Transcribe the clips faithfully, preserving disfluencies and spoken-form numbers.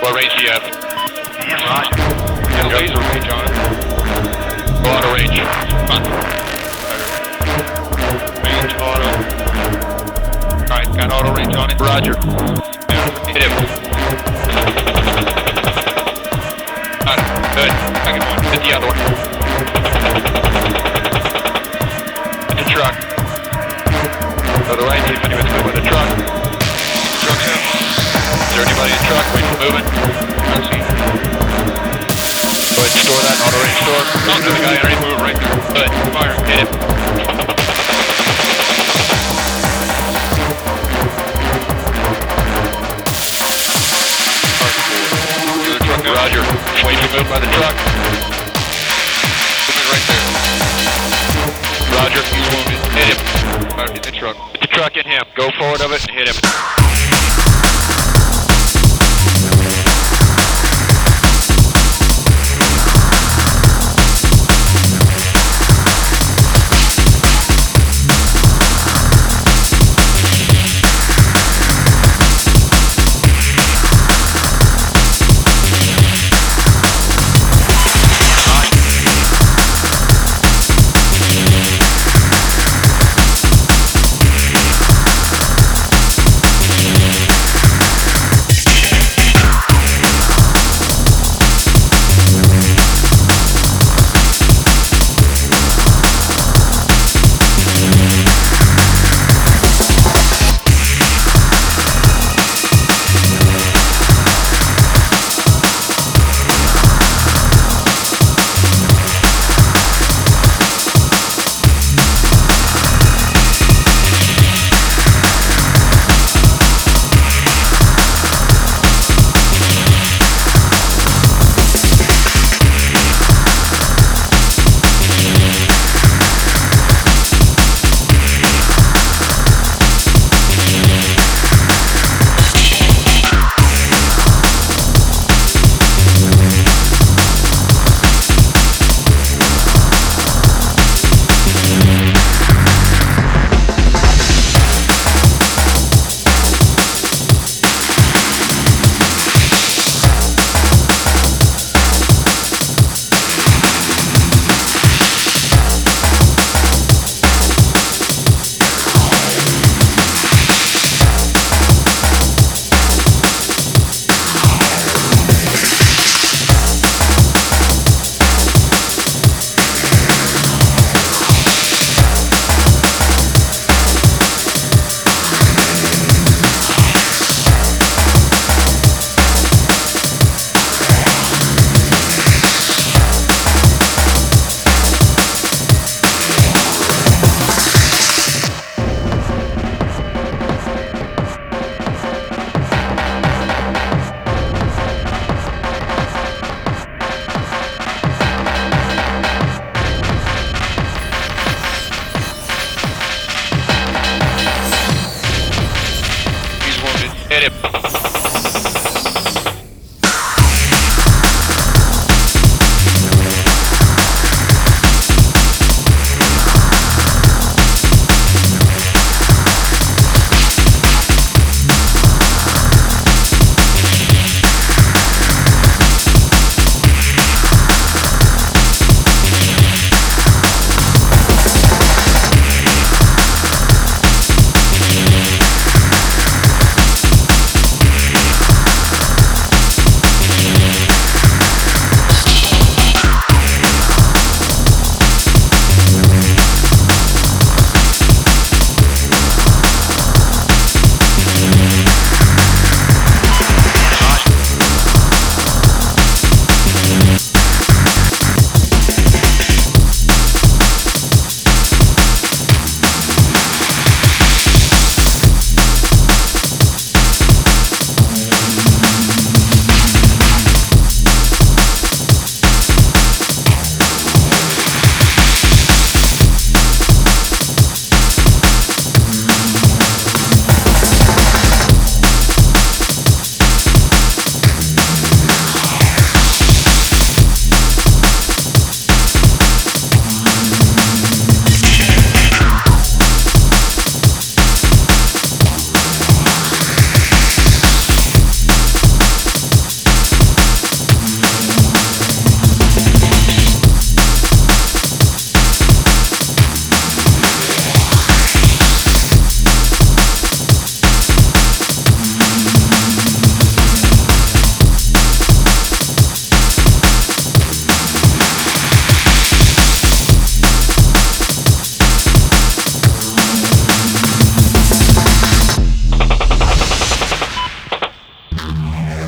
What range do you have? Yeah, roger. You got laser range on it. Auto range. Fine. Range auto. Alright, got auto range on it. Roger. Yeah, hit him. Got it. Good. Second one. Hit the other one. Hit the truck. Go to the right, see if anyone's moving the truck. Truck's in. Is there anybody in the truck? Wait for moving. I don't see. Go ahead and store that. Auto range store. Oh, there's a guy underneath. Move right there. Good. Fire. Hit him. Roger. Wait to move by the truck. Moving right there. Roger. He's wounded. Hit him. Alright, hit the truck. Hit the truck and him. Go forward of it and hit him.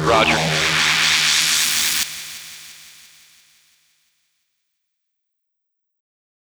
Roger.